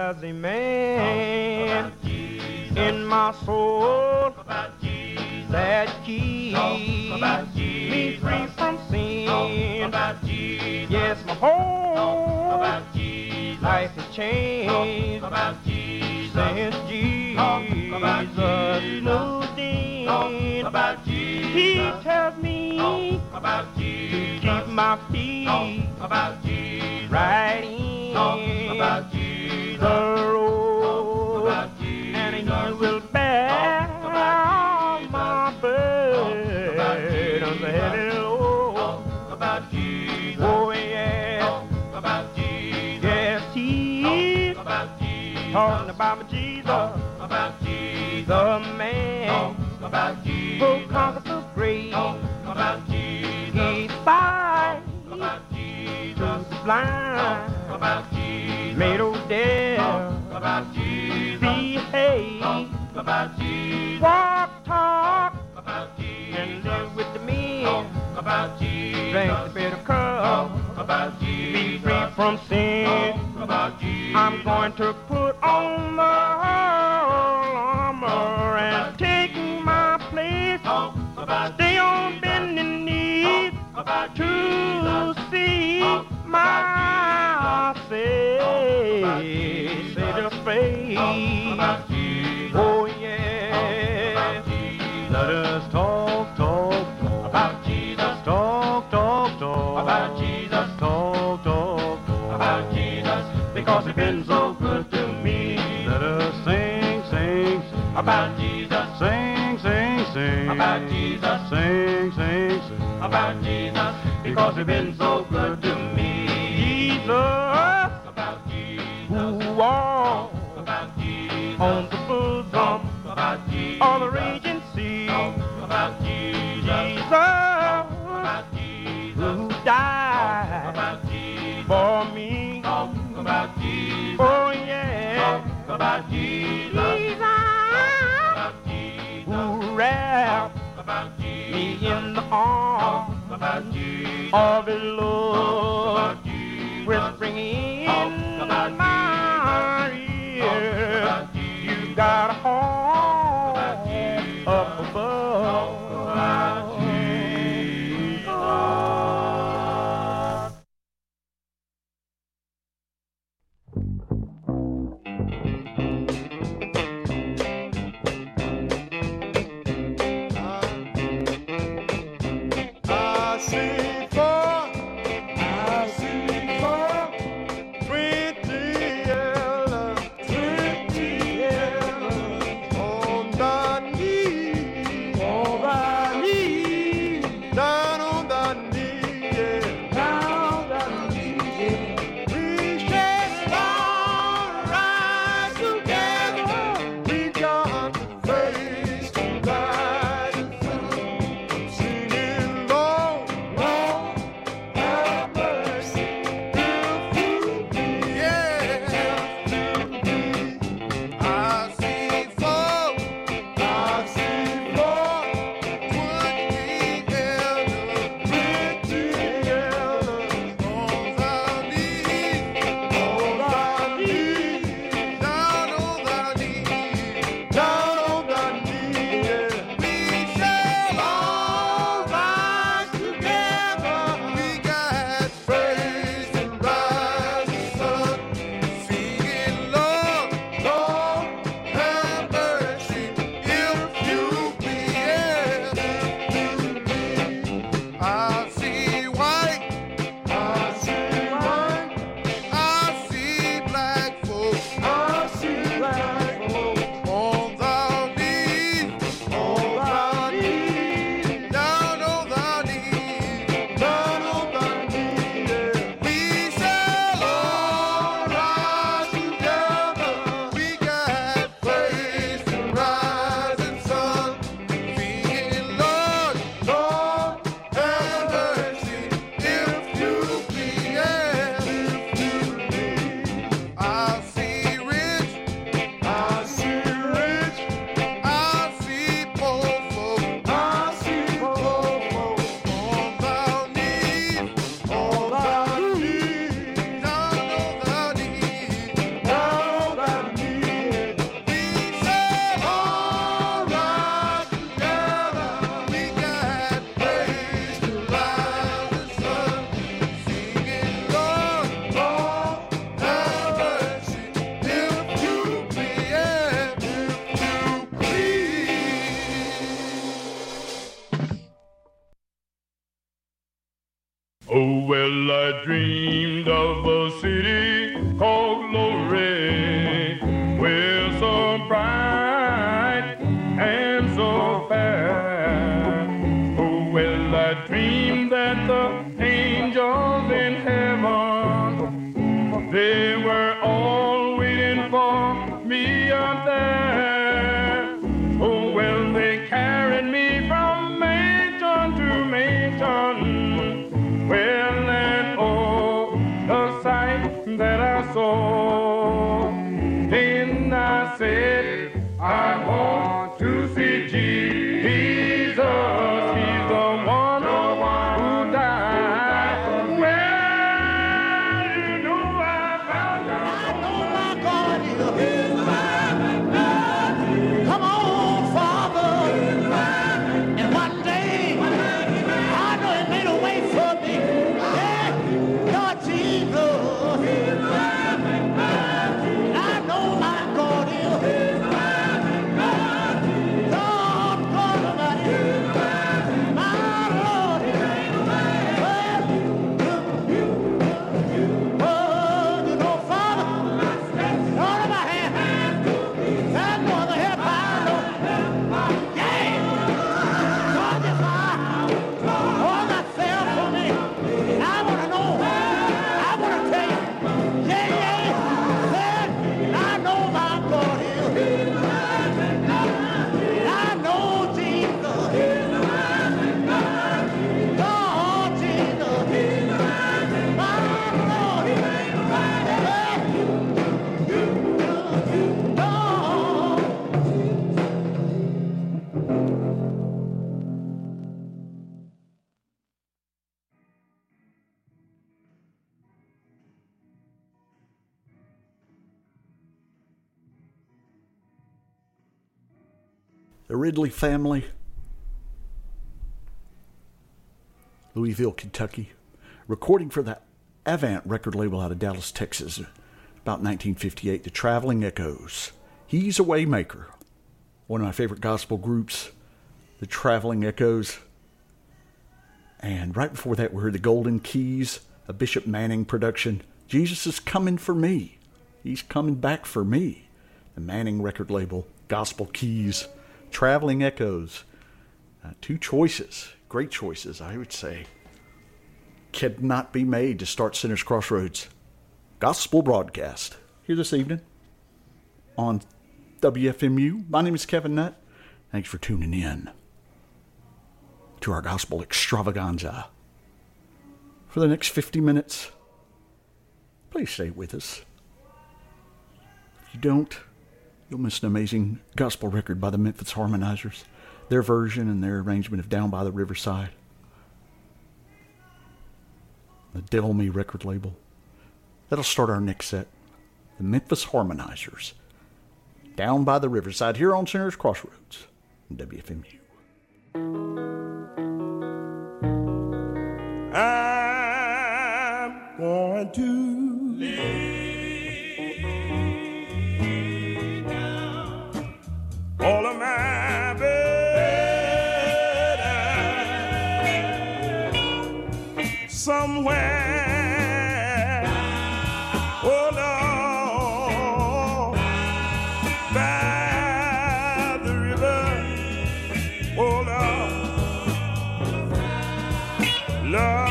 There's a man in my soul that keeps me free from sin. Yes, my whole life has changed since Jesus moved in. He tells me to keep my feet right in the road, and He will bear my burdens heavy load. Oh yeah, yes, He's talking about my Jesus, the man who conquered the grave. He spied to the blind, made old death behave, walk, talk, and live with the men, drink the bitter cup, be free from sin. I'm going to put on the armor and take my place, stay on bending knees to see my Savior's face. Oh yeah, let us talk, talk, talk about Jesus. Talk, talk, talk about Jesus. Talk, talk, talk about Jesus, because He's been so good to me. Let us sing, sing, sing about Jesus. Sing, sing, sing about Jesus. Sing, sing, sing about Jesus, because He's been so good to me. Jesus, who walked on the bosom of the raging sea. Jesus, who died for me. Oh yeah, Jesus, who wrapped me in the arms of His love, whispering in my ear, you got a home up above. Well, I dreamed of a city called Glory, where so bright and so fair. Oh, well, I dreamed that the angels in heaven, they were all waiting for me up there. Oh, well, they carried me from mansion to mansion. Well, and oh, the sight that I saw. Then I said, I want to see Jesus. He's the one who died. Well, you know I found out. I know my God is come on, Father. And one day, I know He made a way for me. Yeah, Lord Jesus. I know my God is Lord God Almighty. My Lord is you know, Father, Lord of my hand, there's no other help I know. Yeah, God is all myself for me. I want to know, I want to tell you, yeah, said, I know my God is. I know Jesus. Lord Jesus. My Lord. The Ridley family, Louisville, Kentucky, recording for the Avant record label out of Dallas, Texas, about 1958, The Traveling Echoes. He's a Waymaker, one of my favorite gospel groups, The Traveling Echoes. And right before that, we heard the Golden Keys, a Bishop Manning production, Jesus is Coming for Me. He's coming back for me. The Manning record label, Gospel Keys, Traveling Echoes. Two choices, great choices, I would say, cannot be made to start Sinner's Crossroads gospel broadcast here this evening on WFMU. My name is Kevin Nutt. Thanks for tuning in to our gospel extravaganza. For the next 50 minutes, please stay with us. If you don't, you'll miss an amazing gospel record by the Memphis Harmonizers, their version and their arrangement of Down by the Riverside. The Del Me record label. That'll start our next set. The Memphis Harmonizers, Down by the Riverside, here on Sinner's Crossroads, WFMU. I'm going to lay down all of my burden somewhere, oh Lord, by the river, oh Lord, Lord.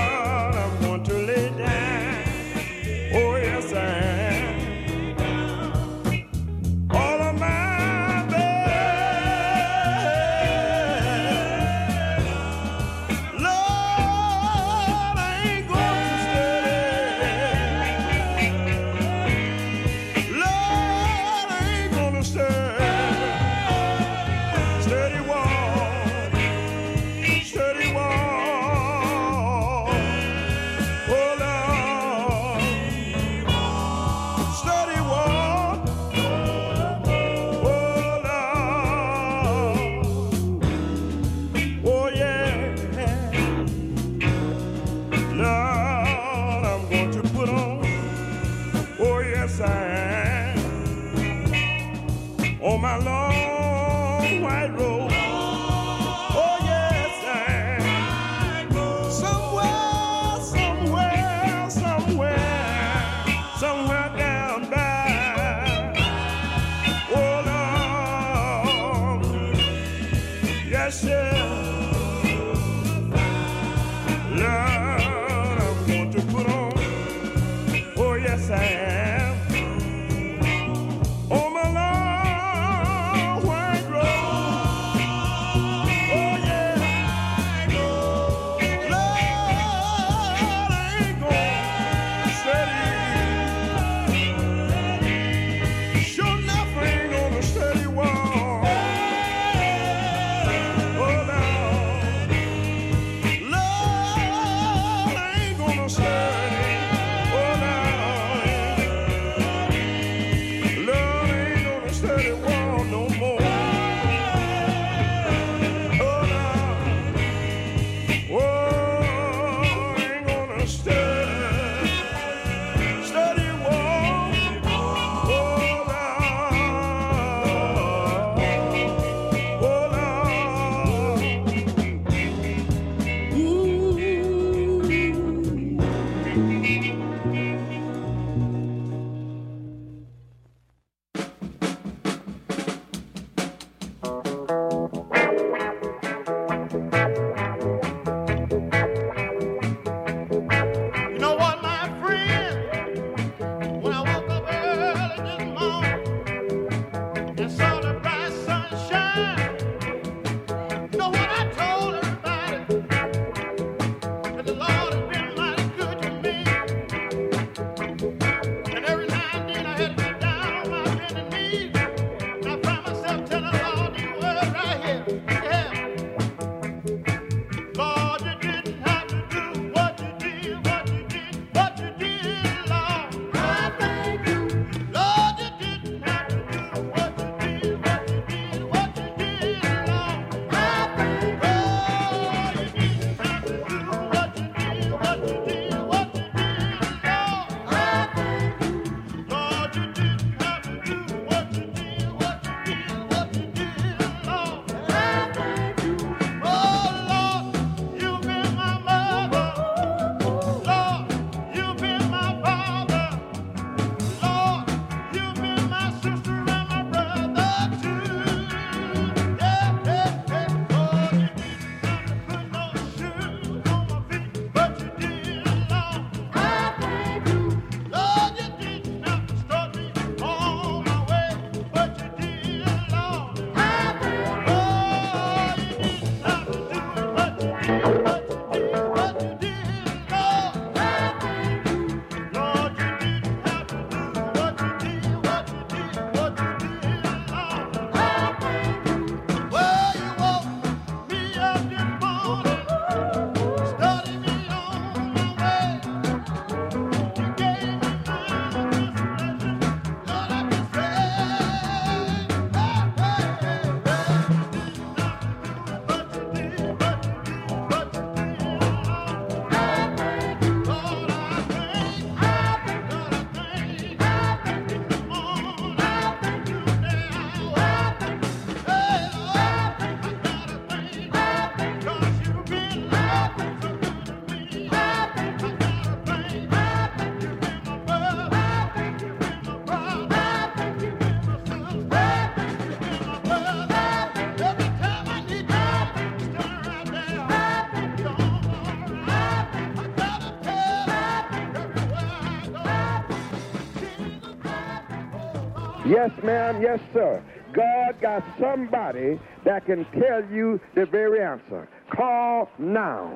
On my long white road, oh yes, I somewhere sand on my long white road. Oh yeah, Lord, I ain't gonna steady. Sure enough, I ain't gonna steady walk. Oh no, Lord, I ain't gonna steady. Oh no, Lord, I ain't gonna steady walk no more. Oh no, oh, I ain't gonna steady walk. Oh You know what, my friend? When I woke up early this morning and saw the bright sunshine, you know what I told everybody? That the Lord has been mighty good to me. And every now and then I had to get down on my bending knees. And I found myself telling the Lord these words right here. Yeah. Lord, you didn't have to do what you did, what you did, what you did, Lord. I thank you. Lord, you didn't have to do what you did, what you did, what you did, Lord. I thank you. Oh, you didn't have to do what you did, what you did, what you did, Lord. I thank you. Lord, you didn't have to do what you did, what you did, what you did, Lord. I thank you. Oh, Lord, you've been my mother. Lord, you've been my father. Lord, you've been my sister and my brother too. Yeah, yeah, yeah. Lord, you didn't have to put no shoes on my feet, but you did, Lord. I thank you. Lord, you didn't have to start me on my way, but you did, Lord. I thank you. Oh, you didn't have to do it, but you did, what you did, what you did, Lord. I thank you. Lord, you didn't have to do what you did, what you did, what you did, Lord. I thank you. Well, you woke me up this morning, started me on my way. You gave me goodness, Lord, I can say, hey, hey, hey, hey. But you did, but you did, but you did, Lord. I thank you. Lord, I thank you. Lord, I thank you. Come on, I thank you now. I thank you. Hey, Lord, I gotta thank you. 'Cause you've been so good to me. I gotta thank you. You've been my brother. You've been my brother. You've been my sister. You've been my brother. Every time I need you, stand right there. You're all right. I gotta tell you, everywhere I go, Jesus Christ, oh Lord. Yes, ma'am. Yes, sir. God got somebody that can tell you the very answer. Call now.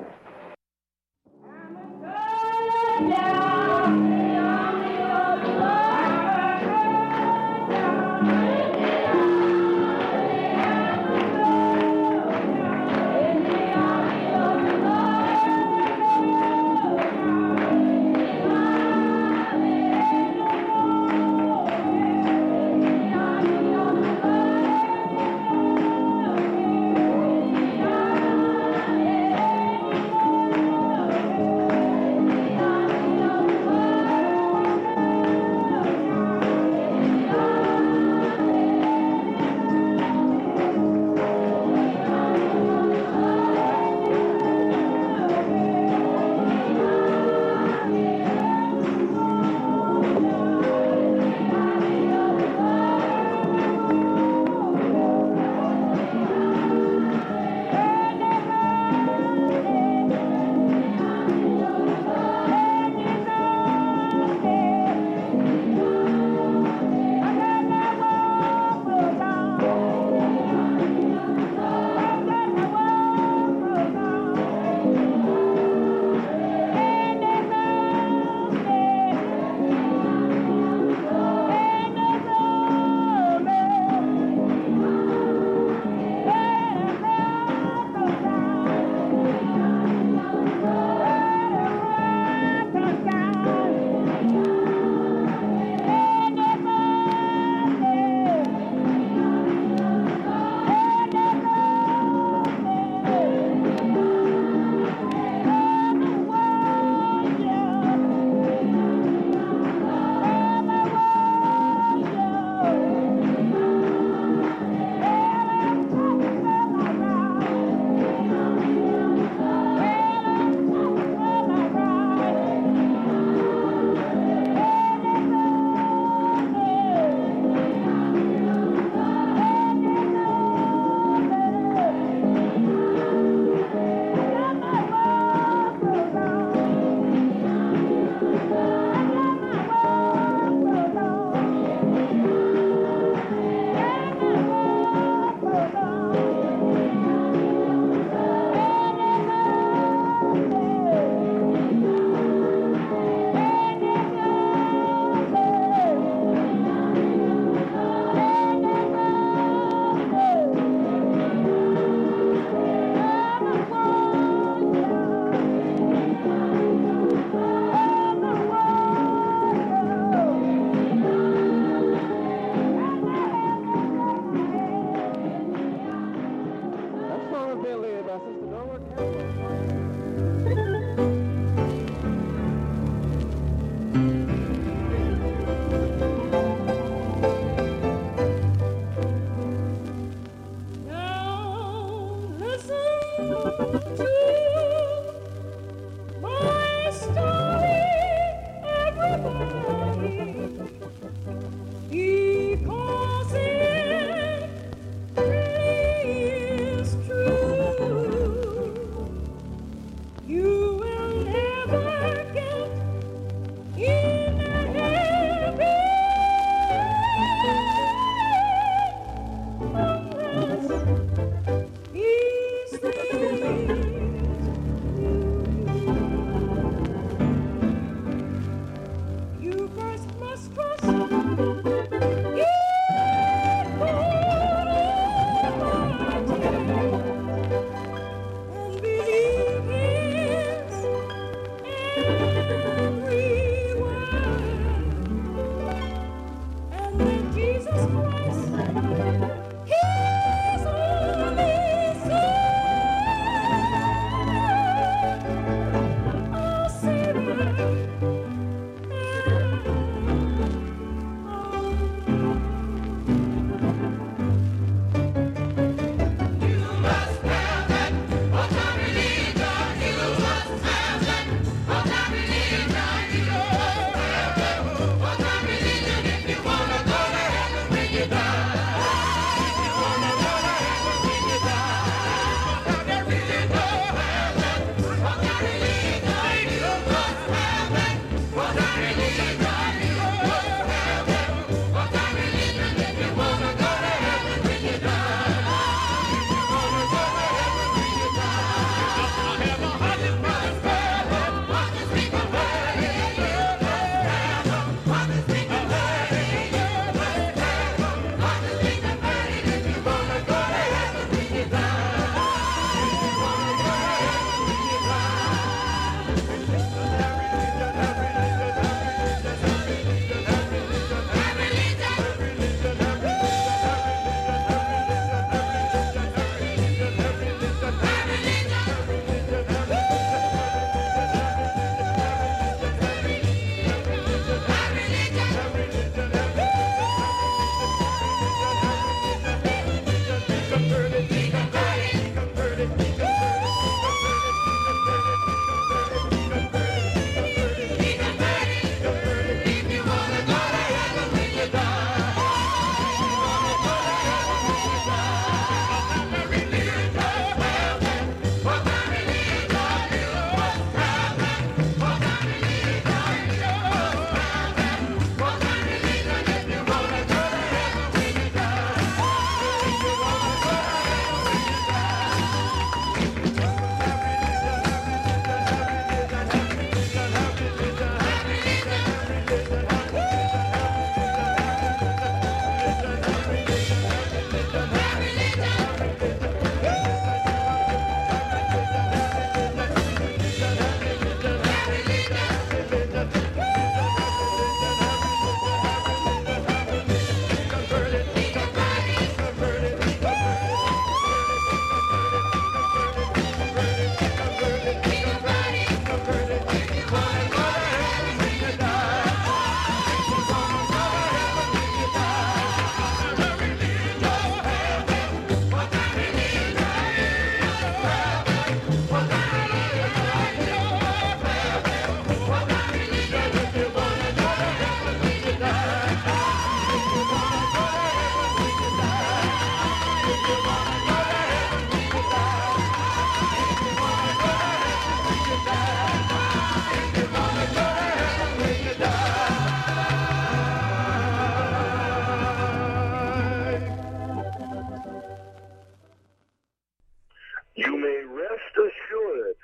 You may rest assured,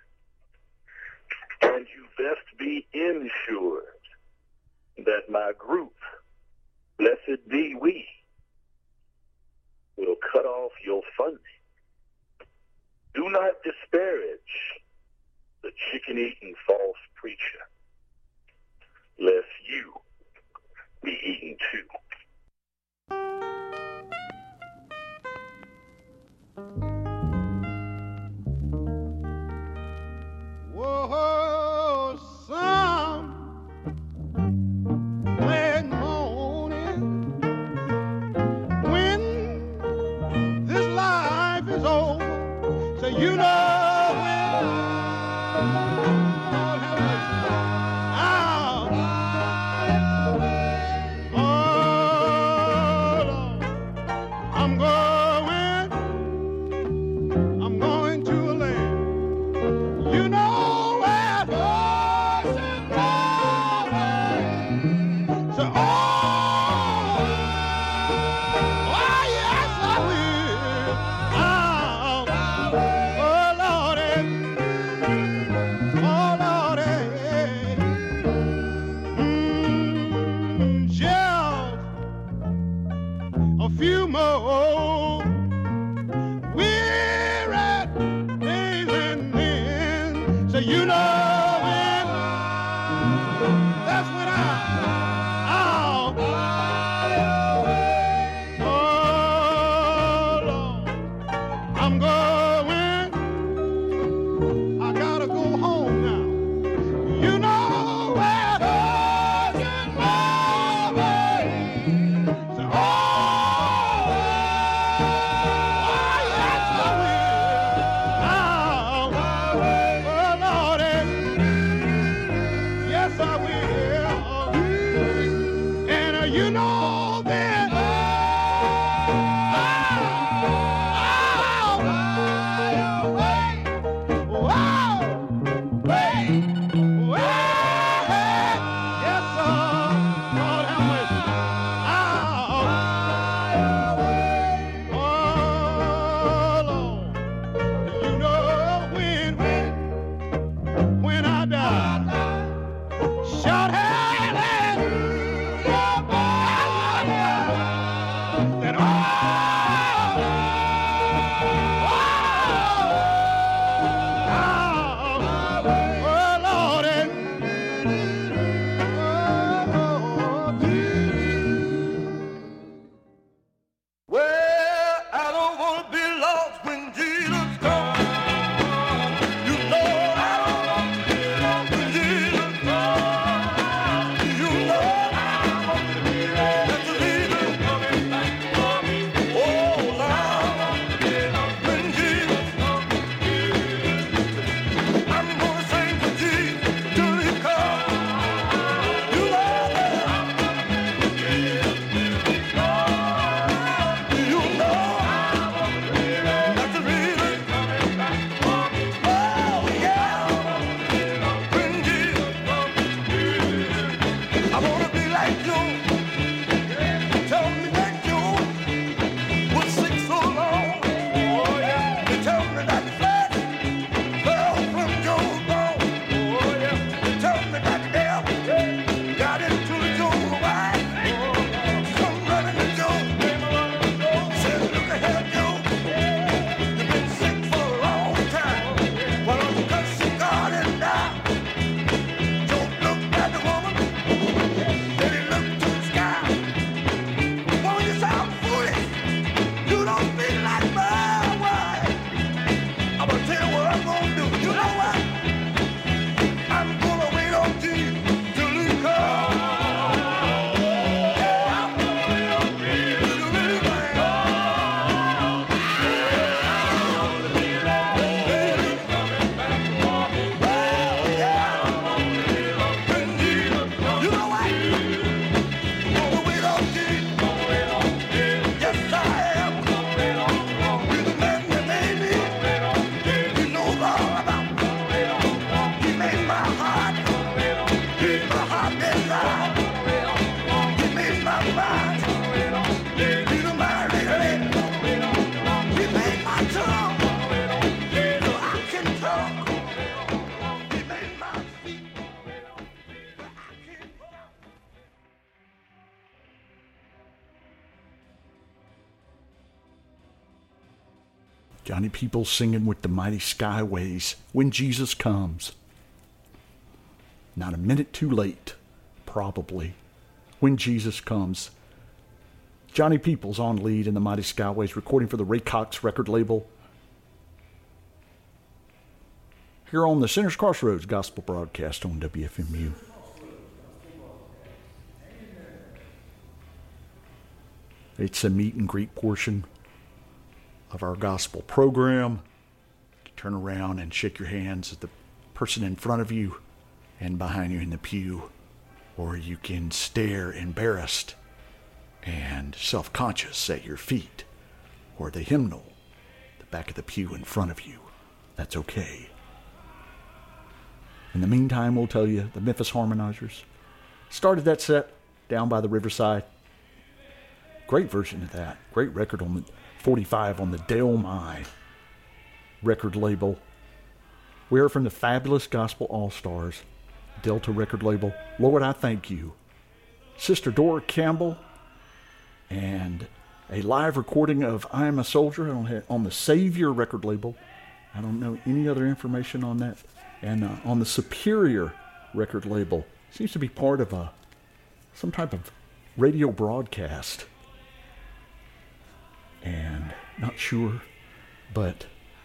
and you best be ensured, that my group, Blessed Be We, will cut off your funding. Do not disparage the chicken-eating false preacher, lest you be eaten too. Whoa, some more. Weary days and then, so you know when, that's when oh Lord, I'm going, I gotta go home now. You know where Virgin Mary, so, oh yes I will. Oh Lordy, yes I will. And you know that when I die, shout hallelujah, and Well, I don't want to be lost when Jesus comes. You know I don't want to be lost when Jesus comes. You know I don't want to be lost that Jesus coming back for me. Oh, I don't want to be lost when Jesus comes. I'm gonna sing for Jesus till He comes. You know you know that's the reason. Oh yeah, when Jesus comes, I wanna be like Job. Tell me that Job was sick so long. Oh yeah, they tell me that flesh fell from Job's bone. Oh yeah, they tell me that devil got into Job's wife. Come running to Job. Said, look ahead, Job. You've been sick for a long time. Why don't you curse God and die? Job looked at the woman, then he looked to the sky. Woman, you sound foolish. You don't feel like my wife. I'm gonna tell you what I'm gonna do. You know what? I'm gonna wait on Jesus till He comes. Yeah, I'm gonna wait on Jesus till He comes. You know what? Gonna wait on Jesus. Yes, I am. He's the man that made me. He knows all about me. He made my heart. He's my heart desire. He made my mind. He's a mighty man. He made my tongue so I can talk. He made my feet so I can walk. Johnny Peoples singing with the Mighty Skyways, When Jesus Comes. Not a minute too late, probably. When Jesus Comes. Johnny Peoples on lead in the Mighty Skyways, recording for the Ray Cox record label. Here on the Sinners Crossroads Gospel broadcast on WFMU. It's a meet and greet portion of our gospel program. Turn around and shake your hands at the person in front of you and behind you in the pew, or you can stare embarrassed and self-conscious at your feet, or the hymnal, the back of the pew in front of you. That's okay. In the meantime, we'll tell you the Memphis Harmonizers started that set down by the riverside. Great version of that. Great record on the 45 on the Del Mai record label. We are from the fabulous Gospel All-Stars, Delta record label. Lord, I thank you. Sister Dora Campbell and a live recording of I Am a Soldier on the Savior record label. I don't know any other information on that. And on the Superior record label. Seems to be part of some type of radio broadcast. And not sure, but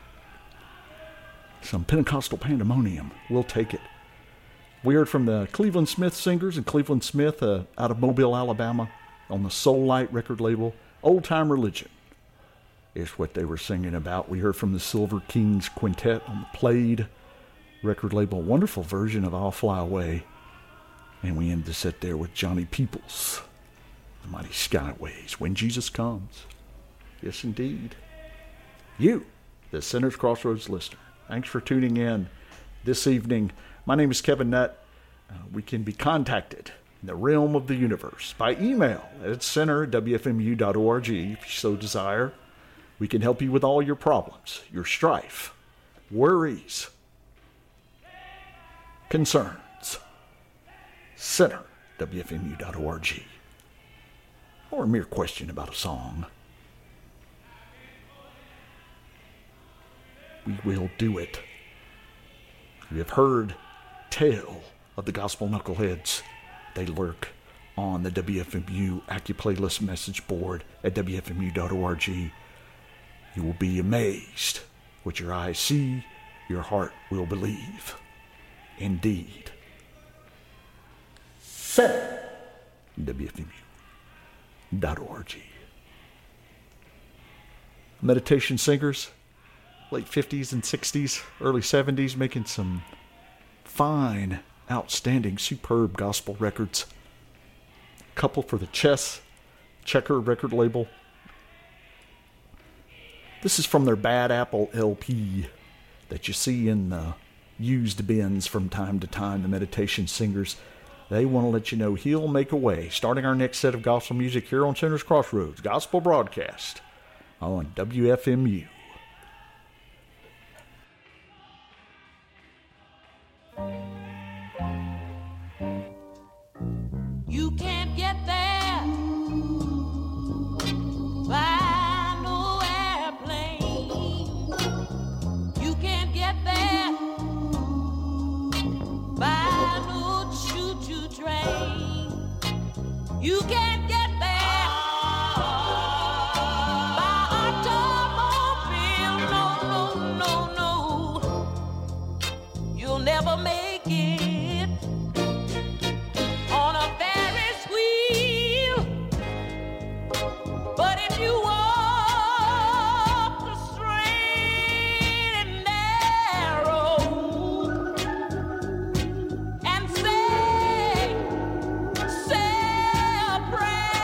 some Pentecostal pandemonium. We'll take it. We heard from the Cleveland Smith Singers and Cleveland Smith out of Mobile, Alabama, on the Soul Light record label. Old Time Religion is what they were singing about. We heard from the Silver Kings Quintet on the Played record label. Wonderful version of I'll Fly Away. And we end the set there with Johnny Peoples, The Mighty Skyways, When Jesus Comes. Yes, indeed. You, the Sinner's Crossroads listener, thanks for tuning in this evening. My name is Kevin Nutt. We can be contacted in the realm of the universe by email at center@wfmu.org if you so desire. We can help you with all your problems, your strife, worries, concerns. Center@wfmu.org. Or a mere question about a song. We will do it. You have heard tell of the gospel knuckleheads. They lurk on the WFMU AccuPlaylist message board at WFMU.org. You will be amazed. What your eyes see, your heart will believe. Indeed. WFMU.org. Meditation singers, late 50s and 60s, early 70s, making some fine, outstanding, superb gospel records. Couple for the Checker record label. This is from their Bad Apple LP that you see in the used bins from time to time, the Meditation Singers. They want to let you know He'll make a way. Starting our next set of gospel music here on Sinner's Crossroads Gospel Broadcast on WFMU. You can't get there by no airplane. You can't get there by no choo-choo train. You can't get there by automobile. No. You'll never make it on a Ferris wheel. But if you walk the straight and narrow and say a prayer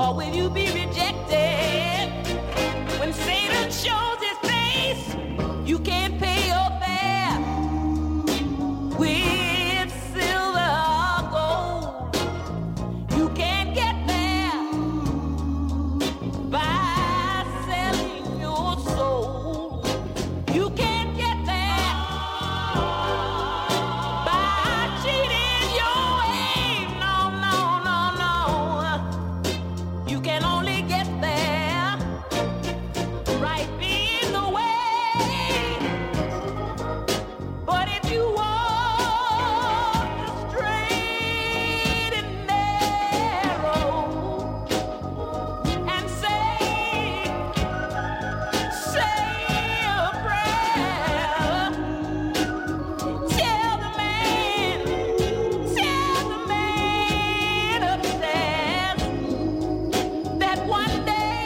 or will you be rejected? When Satan shows his face, you can't pay your fare with silver or gold. You can't get there by selling your soul. You can't get there by cheating your way. No, no, no, no. You can only get there right being the way. But if you walk the straight and narrow and say a prayer, tell the man upstairs that one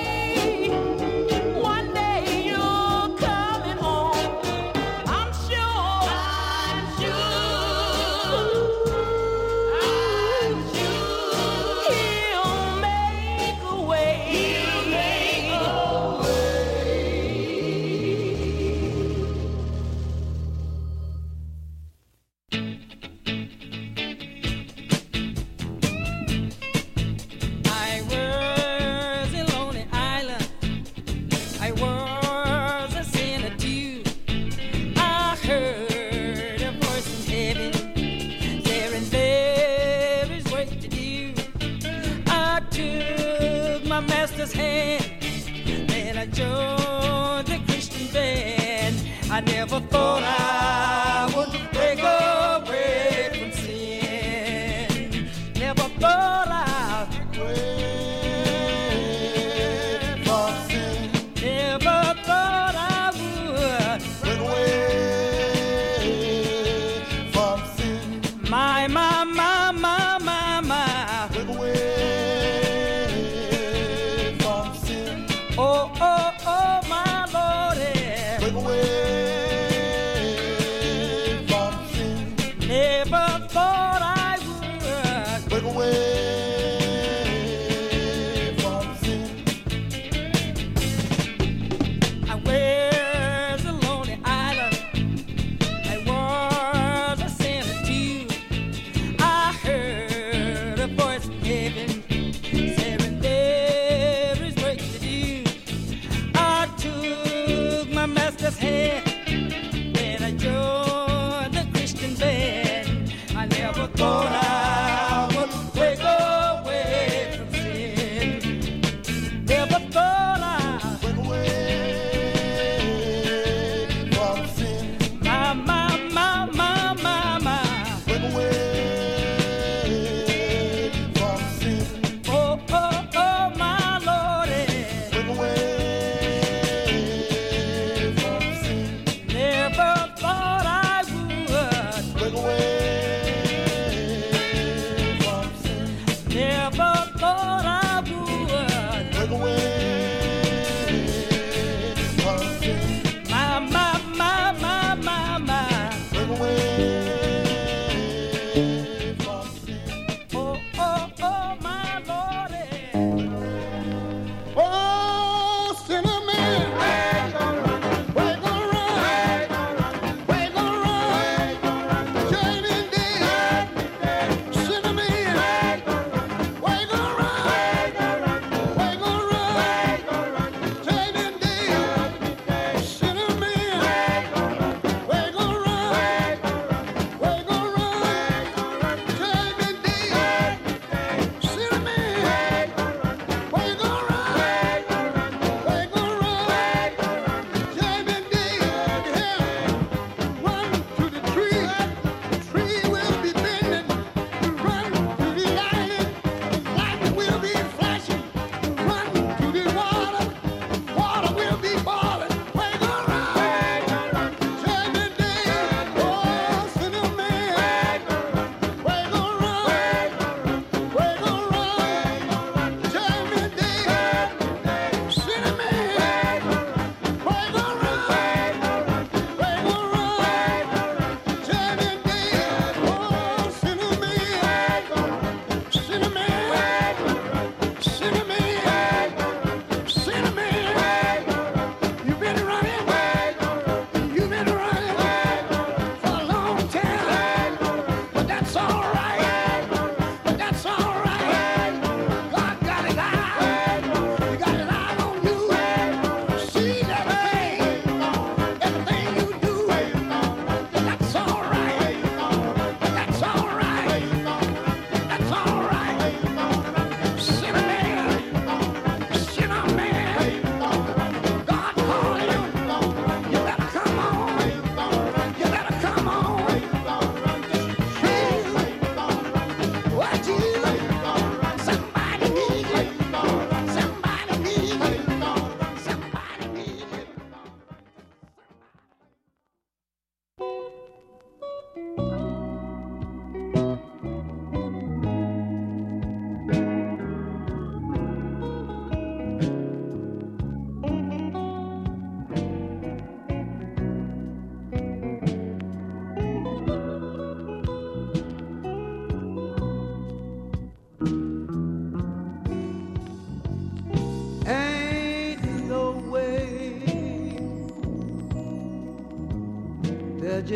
day you're coming home. I'm sure he'll make a way. I was a lonely island. I was a sinner too. I heard a voice from heaven saying there is work to do. I took my master's hand, then I joined the Christian band. I never thought I would break away from sin. Never thought I'd never thought I would. My, my, my, my, my, my. Oh, oh, oh, my Lordy.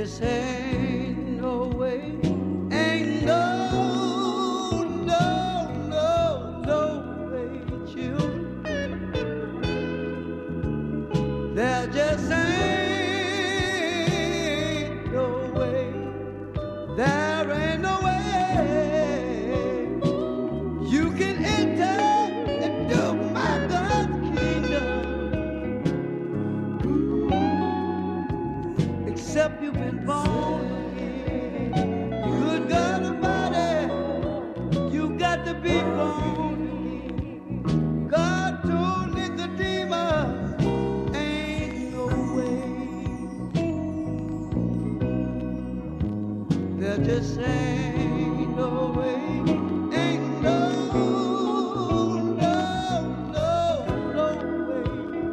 just ain't no way, ain't no way, children. There just ain't no way, there ain't no way you can enter into my God's kingdom except you've been born again. Good God Almighty, you got to be born again. God told Nicodemus, ain't no way. There just ain't no way. Ain't no way.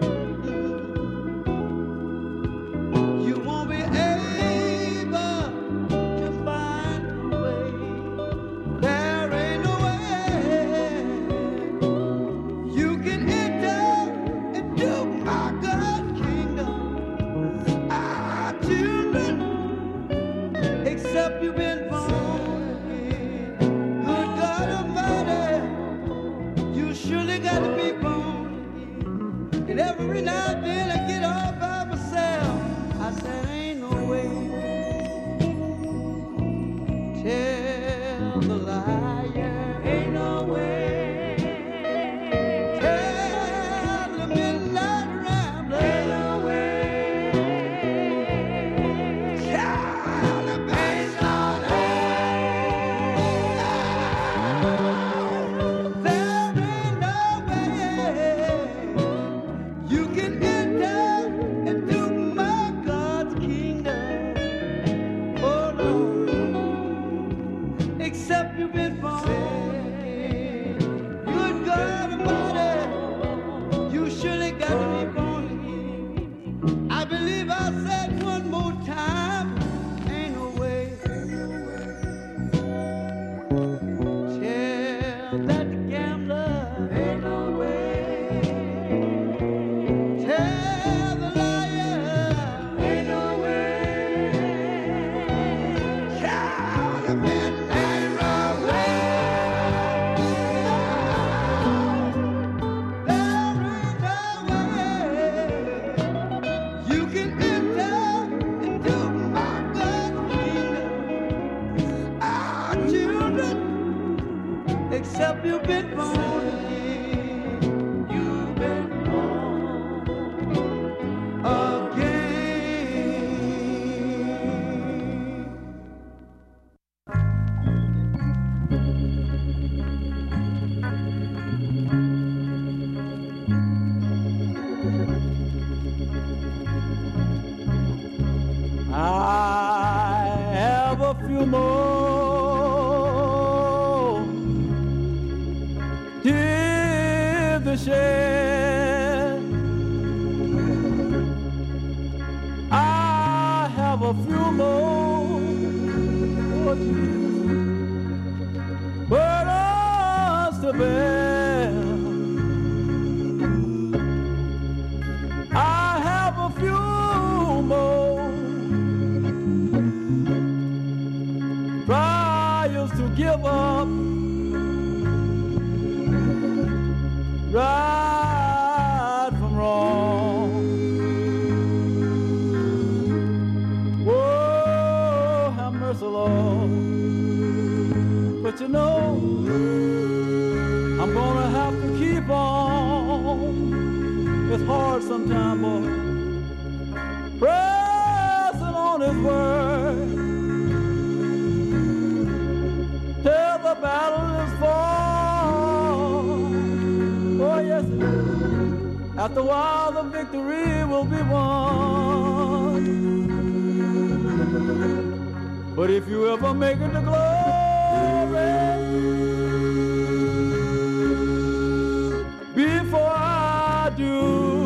You won't be able to find a way. There ain't no way you can enter into my God's kingdom. Children, except you've been born again. Good God Almighty, you surely got to be born again. And every now and then I get all by myself. I said, ain't no way. Tell the liar, ain't no way. Tell the midnight rambler, ain't no way. Tell the bass on there ain't no way you can enter into my God's kingdom. Oh Lord, except you've been born again. Good God Almighty, you surely got to be born again. I believe I said one more time, ain't no way. Tell that gambler, ain't no way. Tell the liar, ain't no way. Tell the midnight robber, there ain't no way you can enter into my God's kingdom. Children, except you've been born again. You've been born again. I have a few more tears to shed. I have a few more burdens to bear. I have a few more trials to give up, right from wrong. Oh, have mercy, Lord. But you know, I'm gonna have to keep on. It's hard sometimes, boy. Pressing on His word. Till the battle is fought. Oh yes, it is. After a while the victory will be won. But if you ever make it to glory, before I do,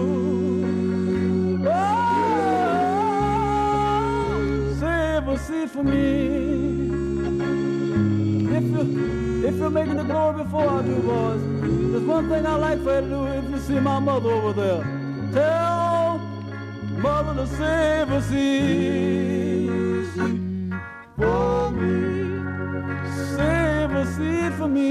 oh, save a seat for me. If you're making the glory before I do, boys, there's one thing I like for you to do. If you see my mother over there, tell mother to save a seed for me. Save a seed for me.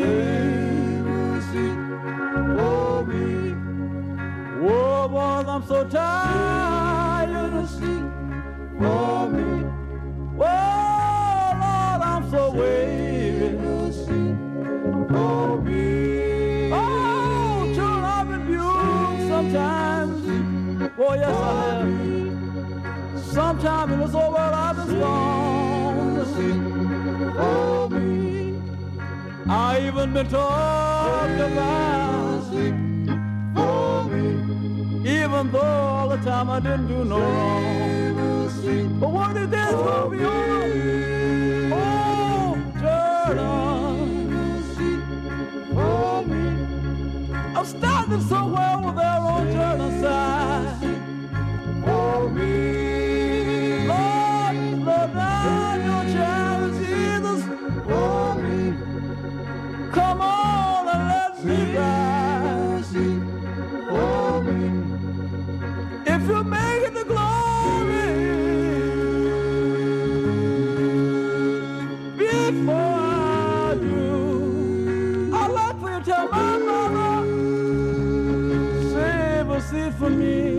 For me. Oh, boys, I'm so tired of seed for me. Oh, Lord, I'm so weary for me. Oh, children, I've been abused sometimes. Oh, yes, I have. Sometimes in this whole world I've been scorned for me. I even been talked about for me. Even though all the time I didn't do no wrong. But one of these days will be over. Oh, children, for me. I'm starting somewhere with their own children's side. For me. Lord, slow down your child, Jesus. For me. Come on and let me rise. For me. If you make it to glory, before I do, I'd like for you to tell my mother, save a seat for me.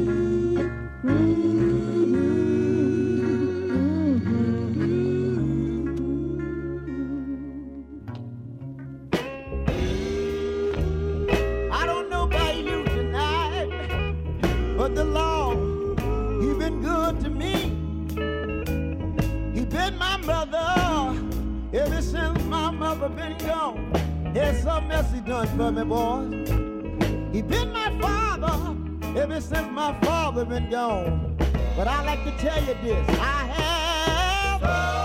I don't know about you tonight, but the Lord, He been good to me. He been my mother ever since my mother been gone. There's something else He done for me, boys. He been my father ever since my father been gone. But I like to tell you this, I have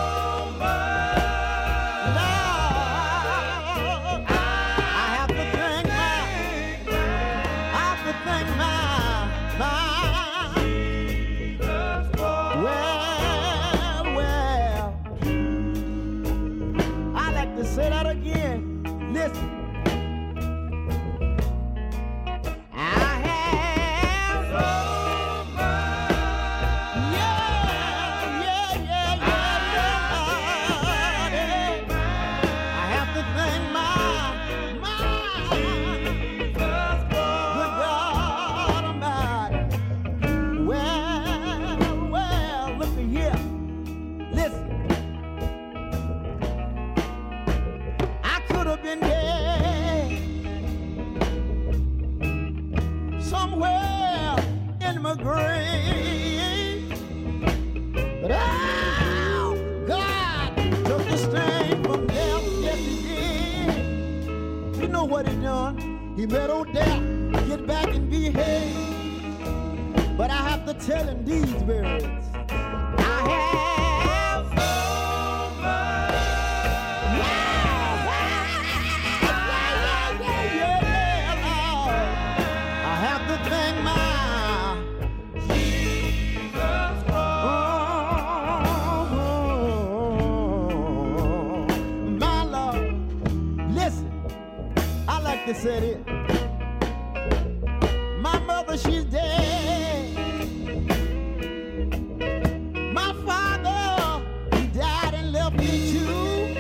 now I have to thank well, I like to say that again. Listen. He made old Dad get back and behave. But I have to tell him these words. I have I have to thank my Jesus my Lord. Listen, I like to say this. My mother, she's dead. My father, he died and left me too.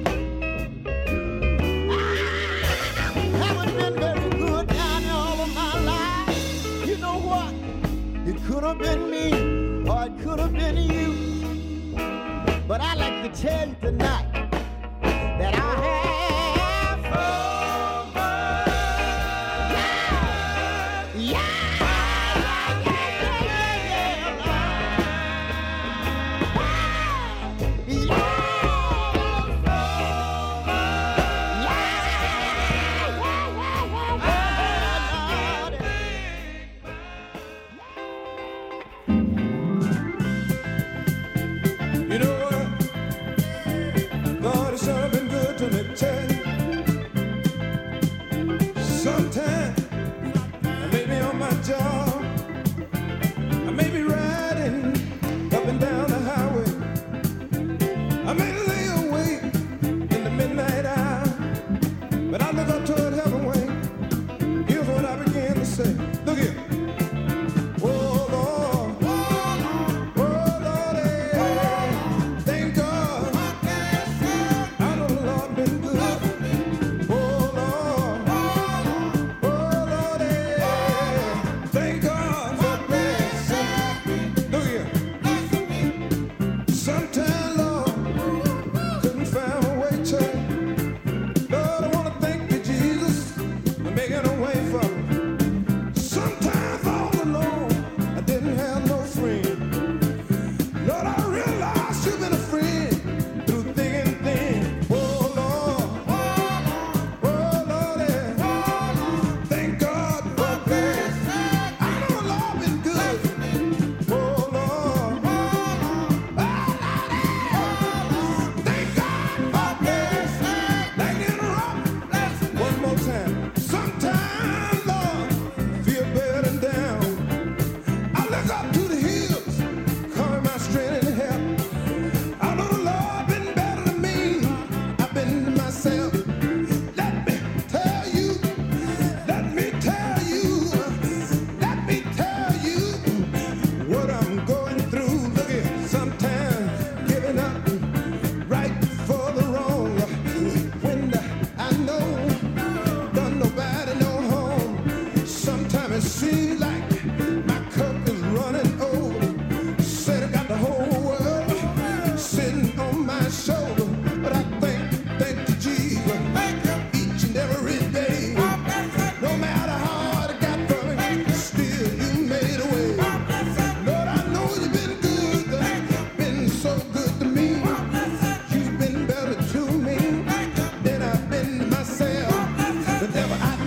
I haven't been very good down there all of my life. You know what? It could have been me or it could have been you. But I like to tell you tonight that I have say, look here. Oh, Lord.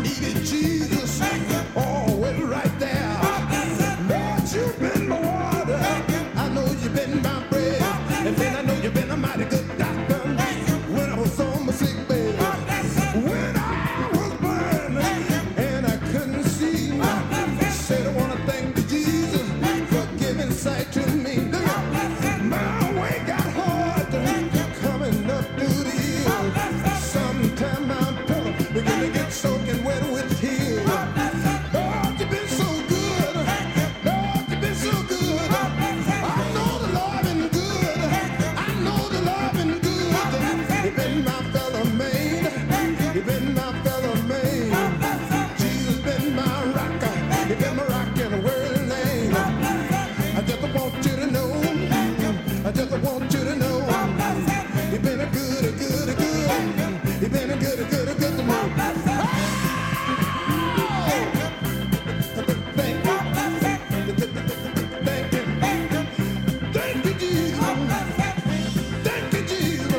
needed Jesus. Oh, well, right there. Lord, you've been my water. I know you've been my bread. And then I know you've been a mighty good doctor when I was on my sick bed. When I was blind and I couldn't see, said I want to thank you, Jesus, for giving sight to me. My way got hard coming up through the hills. Sometime my pillow begin to get soaking wet with tears. Lord, you've been so good. Lord, you've been so good. I know the Lord been good. I know the Lord been good. You've been my fellow man. You've been my fellow man. Jesus been my rocker. You've been my rock in a world name. I just want you to know. I just want you to know. You've been a good. You've been a good to me. Thank you. Thank you. Thank you, Jesus. Thank you, Jesus.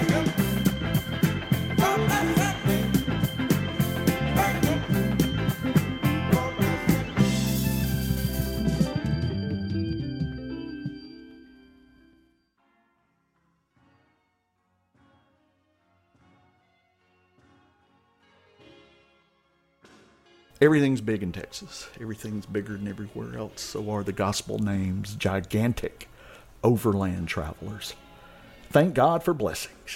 Everything's big in Texas. Everything's bigger than everywhere else. So are the gospel names, gigantic overland travelers. Thank God for blessings.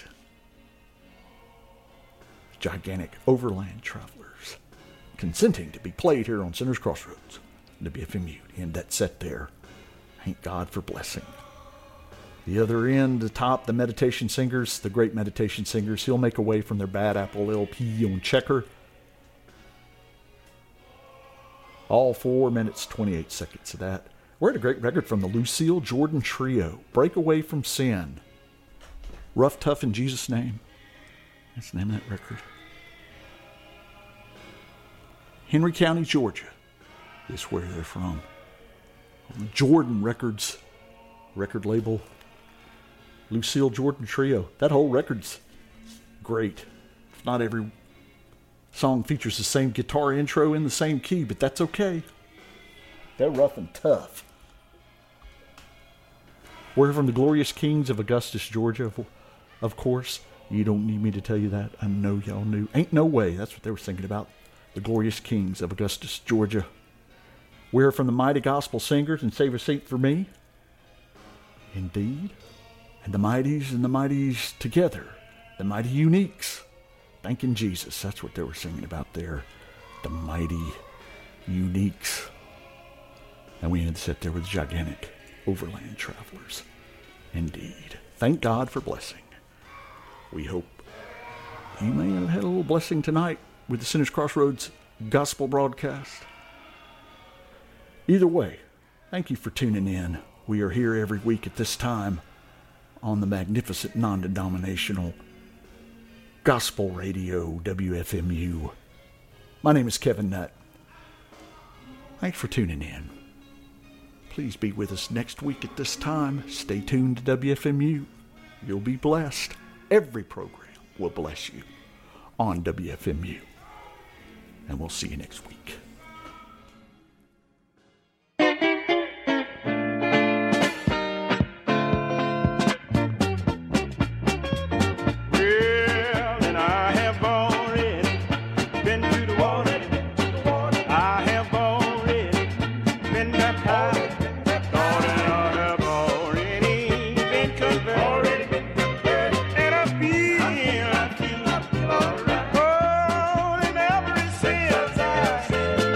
Gigantic overland travelers consenting to be played here on Sinners Crossroads, WFMU. End that set there. Thank God for blessing. The other end, the top, the meditation singers, the great meditation singers. He'll make a way from their Bad Apple LP on Checker. All 4 minutes, 28 seconds of that. We're at a great record from the Lucille Jordan Trio. Break Away from Sin. Rough, Tough, in Jesus' Name. That's the name of that record. Henry County, Georgia is where they're from. Jordan Records record label. Lucille Jordan Trio. That whole record's great. If not every song features the same guitar intro in the same key, but that's okay. They're rough and tough. We're from the glorious Kings of Augustus, Georgia, of course. You don't need me to tell you that. I know y'all knew. Ain't no way. That's what they were thinking about. The glorious Kings of Augustus, Georgia. We're from the Mighty Gospel Singers and Save a Seat for Me. Indeed. And the Mighties together. The Mighty Uniques. Thanking Jesus. That's what they were singing about there. The Mighty Uniques. And we ended the set there with Gigantic Overland Travelers. Indeed. Thank God for blessing. We hope you may have had a little blessing tonight with the Sinners Crossroads gospel broadcast. Either way, thank you for tuning in. We are here every week at this time on the magnificent non-denominational gospel radio WFMU. My name is Kevin Nutt. Thanks for tuning in. Please be with us next week at this time. Stay tuned to WFMU. You'll be blessed. Every program will bless you on WFMU. And we'll see you next week. Oh, in every sense I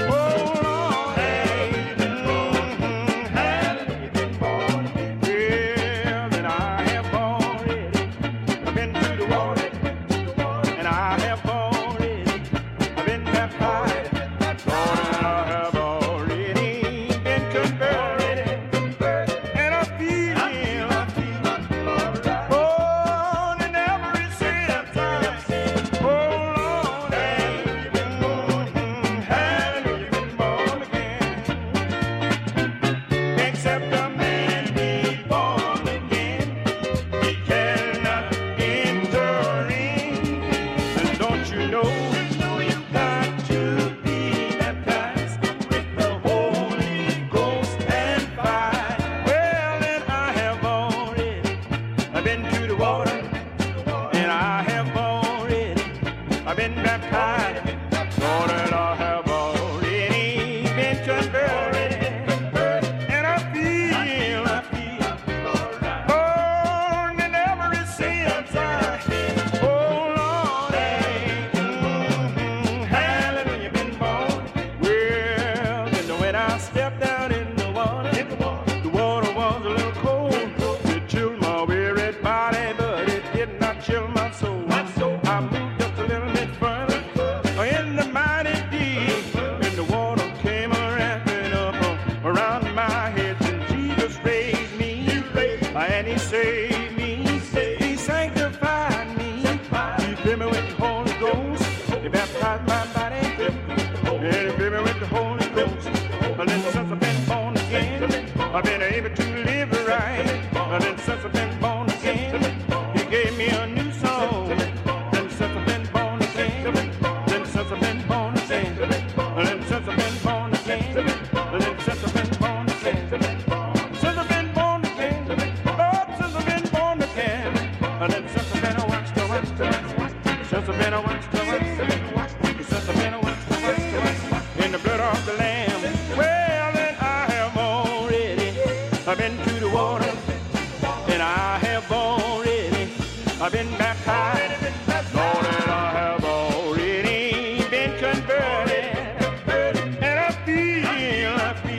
I've been to the water, and I have already, I've been baptized. Lord, and I have already been converted, and I feel,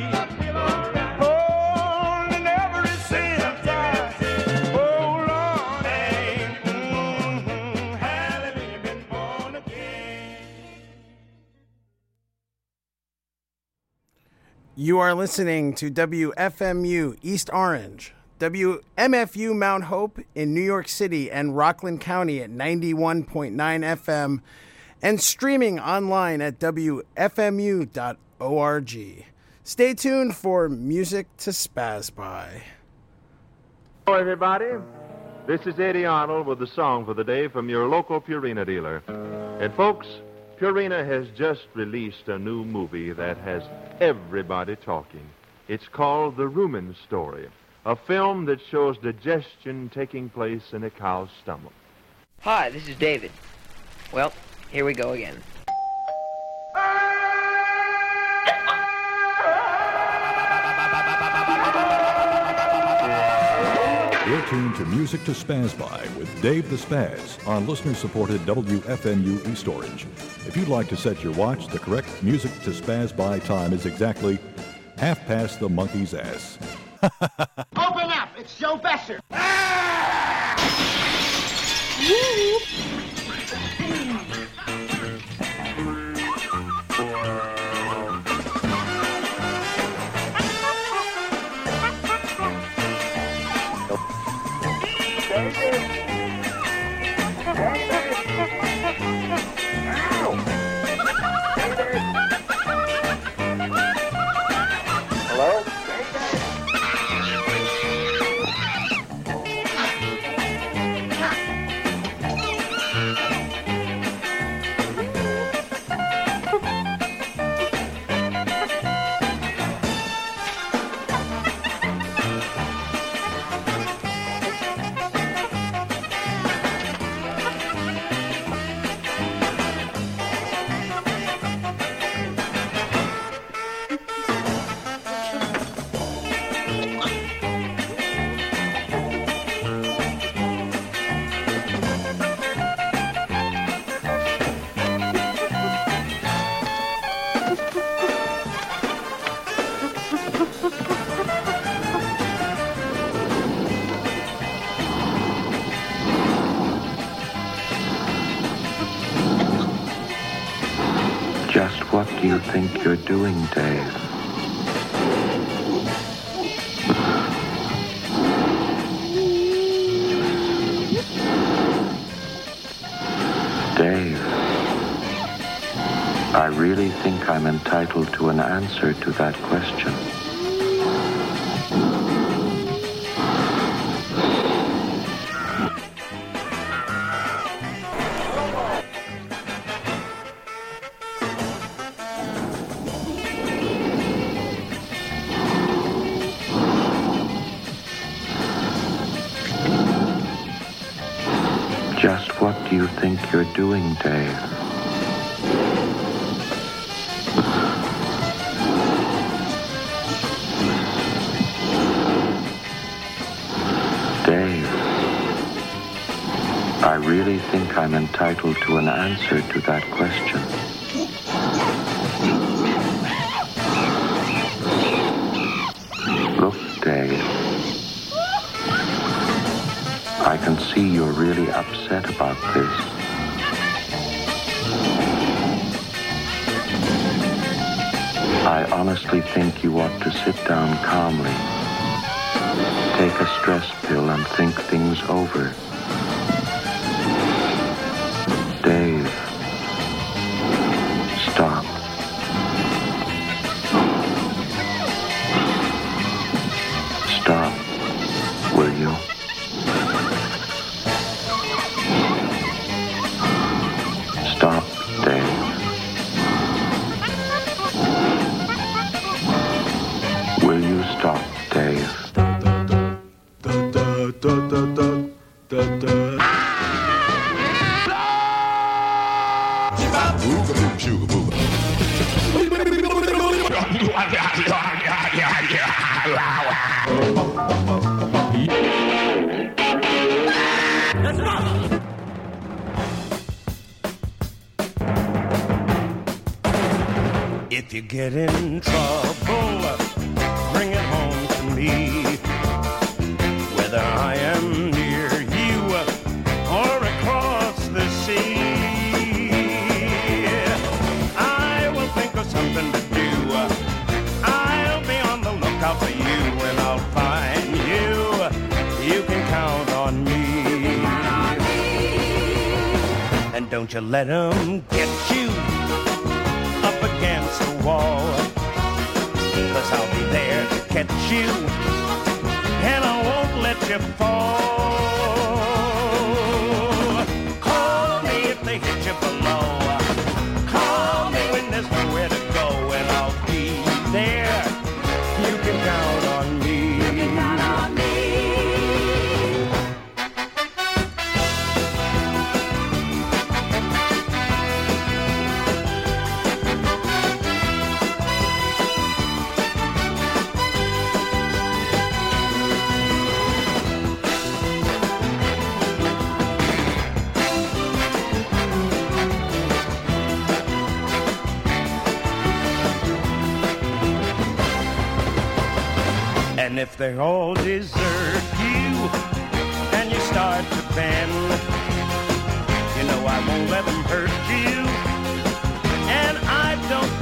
oh, and ever since oh Lord, hallelujah, been born again. You are listening to WFMU East Orange, WMFU Mount Hope in New York City and Rockland County at 91.9 FM, and streaming online at WFMU.org. Stay tuned for Music to Spaz By. Hello, everybody. This is Eddie Arnold with the song for the day from your local Purina dealer. And, folks, Purina has just released a new movie that has everybody talking. It's called The Rumen Story, a film that shows digestion taking place in a cow's stomach. Hi, this is David. Well, here we go again. You're tuned to Music to Spaz By with Dave the Spaz on listener-supported WFMU East Orange. If you'd like to set your watch, the correct Music to Spaz By time is exactly 1/2 the monkey's ass. Open up! It's Joe Besser! Hello? Just what do you think you're doing, Dave? Dave, I really think I'm entitled to an answer to that question. Just what do you think you're doing, Dave? Dave, I really think I'm entitled to an answer to that question. Look, Dave, I can see you're really upset about this. I honestly think you ought to sit down calmly, take a stress pill, and think things over. Dave, stop. Stop, will you? Stop, Dave. Will you stop, Dave? If you get in trouble, bring it home to me. Whether I am near you or across the sea, I will think of something to do. I'll be on the lookout for you, and I'll find you. You can count on me. And don't you let 'em get you up against the wall, 'cause I'll be there to catch you, and I won't let you fall. Call me if they hit you below. Call me when there's nowhere to go, and I'll be there. You can count on me. You can count on me. And if they all desert you and you start to bend, you know I won't let them hurt you, and I don't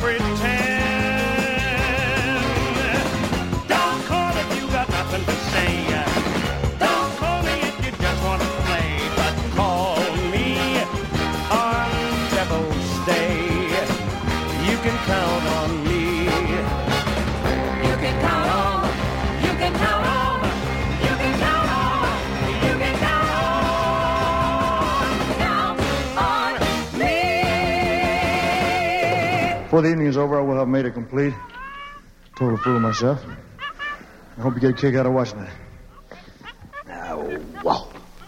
pretend. Don't call if you got nothing to say. Don't call me if you just want to play, but call me on Devil's Day. You can count on me. You can count on. You can count on, you can count on, you can count on me. Before the evening is over, I will have made it complete. Total fool of myself. I hope you get a kick out of watching it. Now, wow.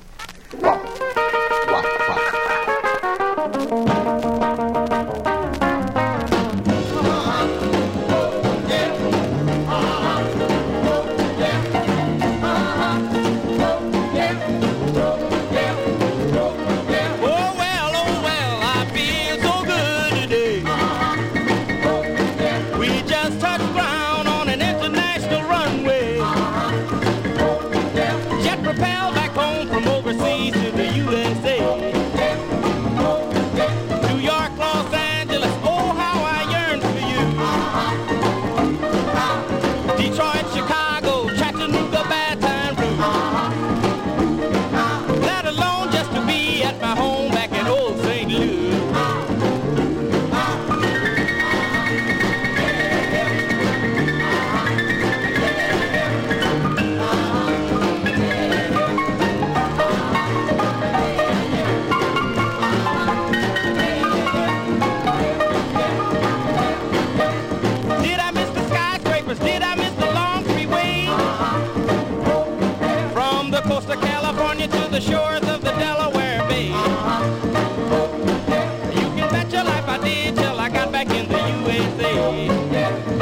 Shores of the Delaware Bay. You can bet your life I did till I got back in the USA.